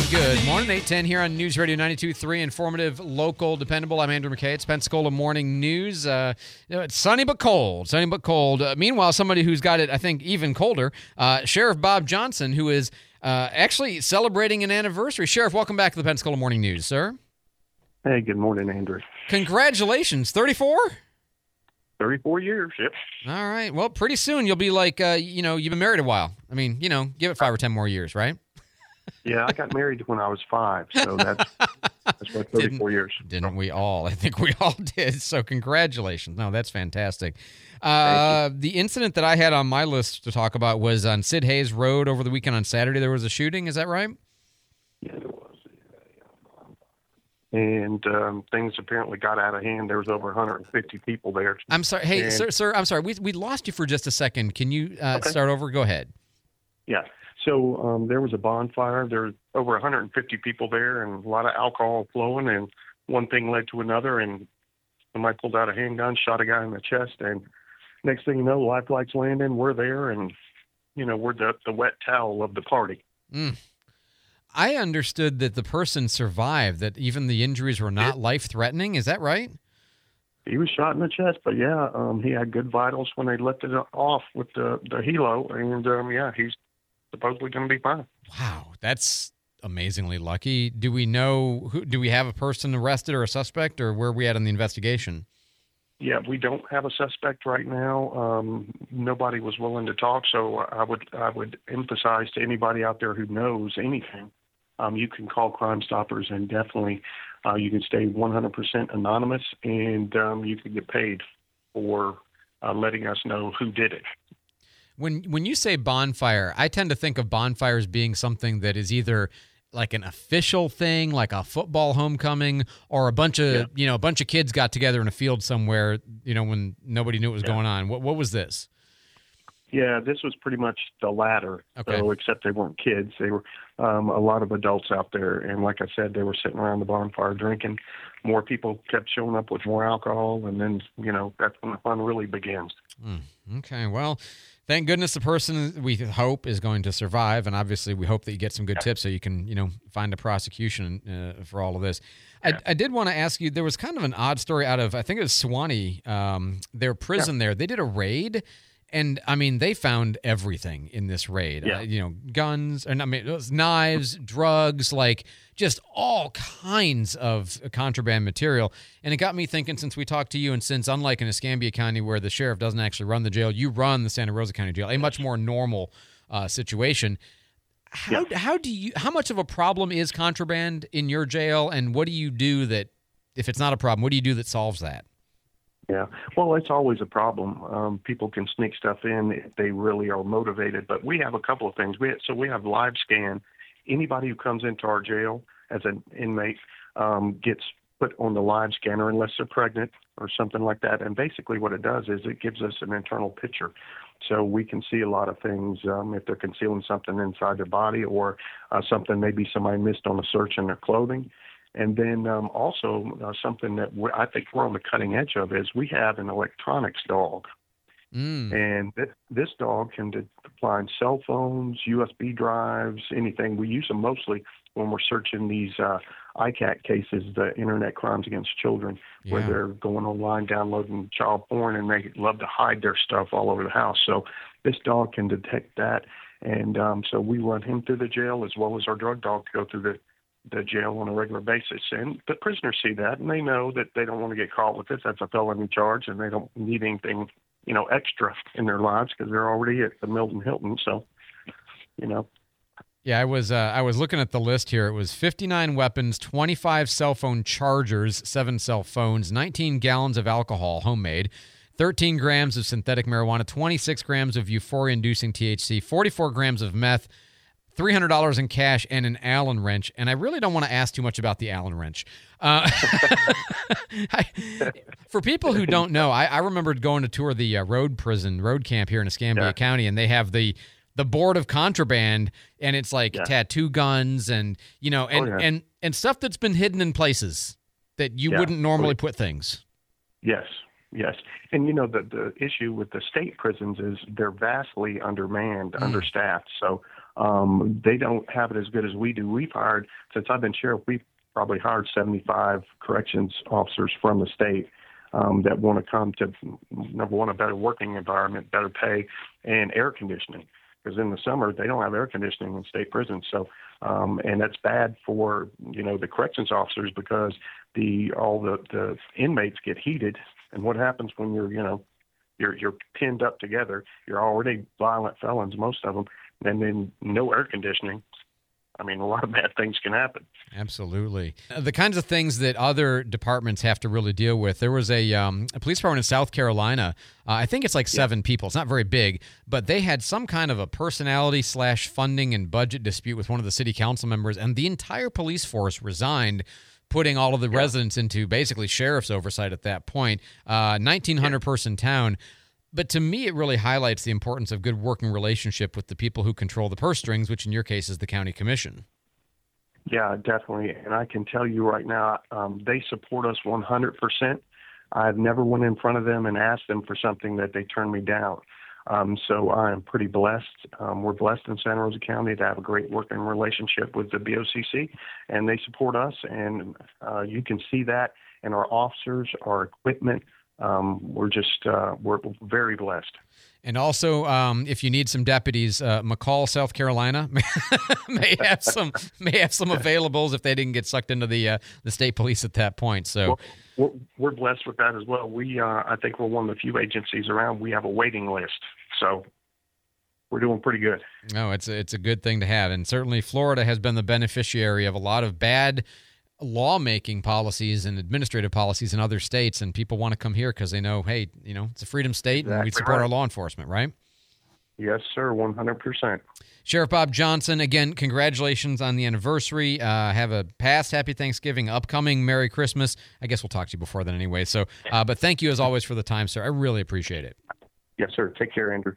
Good morning, 810 here on News Radio 92.3, informative, local, dependable. I'm Andrew McKay. It's Pensacola Morning News. It's sunny but cold, meanwhile, somebody who's got it, I think, even colder, Sheriff Bob Johnson, who is actually celebrating an anniversary. Sheriff, welcome back to the Pensacola Morning News, sir. Hey, good morning, Andrew. Congratulations. 34? 34 years, yep. All right. Well, pretty soon you'll be like, you've been married a while. I mean, give it 5 or 10 more years, right? Yeah, I got married when I was 5, so that's what 34 years. Didn't we all? I think we all did. So congratulations. No, that's fantastic. The incident that I had on my list to talk about was on Sid Hayes Road over the weekend on Saturday. There was a shooting. Is that right? Yeah, there was. And things apparently got out of hand. There was over 150 people there. I'm sorry. Hey, sir, I'm sorry. We lost you for just a second. Can you start over? Go ahead. Yeah. So there was a bonfire. There were over 150 people there and a lot of alcohol flowing, and one thing led to another, and somebody pulled out a handgun, shot a guy in the chest, and next thing you know, life flights landing. We're there, and, we're the wet towel of the party. I understood that the person survived, that even the injuries were not life-threatening. Is that right? He was shot in the chest, but he had good vitals when they lifted it off with the helo, and he's supposedly going to be fine. Wow, that's amazingly lucky. Do we know do we have a person arrested or a suspect, or where are we at in the investigation? Yeah, we don't have a suspect right now. Nobody was willing to talk, so I would emphasize to anybody out there who knows anything, you can call Crime Stoppers, and definitely you can stay 100% anonymous, and you can get paid for letting us know who did it. When you say bonfire, I tend to think of bonfires being something that is either like an official thing, like a football homecoming, or a bunch of kids got together in a field somewhere, when nobody knew what was going on. What was this? Yeah, this was pretty much the latter. Okay. So, except they weren't kids. They were a lot of adults out there. And like I said, they were sitting around the bonfire drinking. More people kept showing up with more alcohol. And then, that's when the fun really begins. Okay, well, thank goodness the person we hope is going to survive. And obviously we hope that you get some good tips so you can, find a prosecution for all of this. Yeah. I did want to ask you, there was kind of an odd story out of, I think it was Suwannee, their prison there. They did a raid. And, they found everything in this raid, guns, it was knives, drugs, just all kinds of contraband material. And it got me thinking, since we talked to you, and since unlike in Escambia County where the sheriff doesn't actually run the jail, you run the Santa Rosa County Jail, a much more normal situation. How much of a problem is contraband in your jail, and what do you do that, if it's not a problem, what do you do that solves that? Yeah, well, it's always a problem. People can sneak stuff in if they really are motivated. But we have a couple of things. We have live scan. Anybody who comes into our jail as an inmate gets put on the live scanner unless they're pregnant or something like that. And basically what it does is it gives us an internal picture. So we can see a lot of things if they're concealing something inside their body, or something maybe somebody missed on a search in their clothing. And then also something that I think we're on the cutting edge of is we have an electronics dog. And this dog can find cell phones, USB drives, anything. We use them mostly when we're searching these ICAC cases, the Internet Crimes Against Children, where they're going online downloading child porn, and they love to hide their stuff all over the house. So this dog can detect that. And so we run him through the jail as well as our drug dog to go through the jail on a regular basis. And the prisoners see that, and they know that they don't want to get caught with this. That's a felony charge, and they don't need anything, extra in their lives because they're already at the Milton Hilton. So, Yeah, I was looking at the list here. It was 59 weapons, 25 cell phone chargers, 7 cell phones, 19 gallons of alcohol, homemade, 13 grams of synthetic marijuana, 26 grams of euphoria-inducing THC, 44 grams of meth, $300 in cash, and an Allen wrench. And I really don't want to ask too much about the Allen wrench. For people who don't know, I remember going to tour the road camp here in Escambia County, and they have the board of contraband, and it's like tattoo guns and, and stuff that's been hidden in places that you wouldn't normally put things. Yes. And, the issue with the state prisons is they're vastly undermanned, understaffed. So They don't have it as good as we do. Since I've been sheriff, we've probably hired 75 corrections officers from the state that want to come to, number one, a better working environment, better pay, and air conditioning. Because in the summer, they don't have air conditioning in state prisons. So, and that's bad for, the corrections officers because all the inmates get heated. And what happens when you're pinned up together? You're already violent felons, most of them, and then no air conditioning. I mean, a lot of bad things can happen. Absolutely. The kinds of things that other departments have to really deal with. There was a police department in South Carolina. I think it's like 7 people. It's not very big, but they had some kind of a personality/funding and budget dispute with one of the city council members, and the entire police force resigned, putting all of the residents into basically sheriff's oversight at that point. 1,900-person town. But to me, it really highlights the importance of good working relationship with the people who control the purse strings, which in your case is the county commission. Yeah, definitely. And I can tell you right now, they support us 100%. I've never went in front of them and asked them for something that they turned me down. So I am pretty blessed. We're blessed in Santa Rosa County to have a great working relationship with the BOCC, and they support us. And you can see that in our officers, our equipment. We're very blessed. And also, if you need some deputies, McCall, South Carolina, may have some availables if they didn't get sucked into the state police at that point. So we're blessed with that as well. I think we're one of the few agencies around. We have a waiting list, so we're doing pretty good. No, it's a good thing to have, and certainly Florida has been the beneficiary of a lot of bad lawmaking policies and administrative policies in other states, and people want to come here because they know, hey, it's a freedom state, and we support our law enforcement, right? Yes, sir, 100%. Sheriff Bob Johnson, again, congratulations on the anniversary. Have a past Happy Thanksgiving, upcoming Merry Christmas. I guess we'll talk to you before then anyway. So, but thank you as always for the time, sir. I really appreciate it. Yes, sir. Take care, Andrew.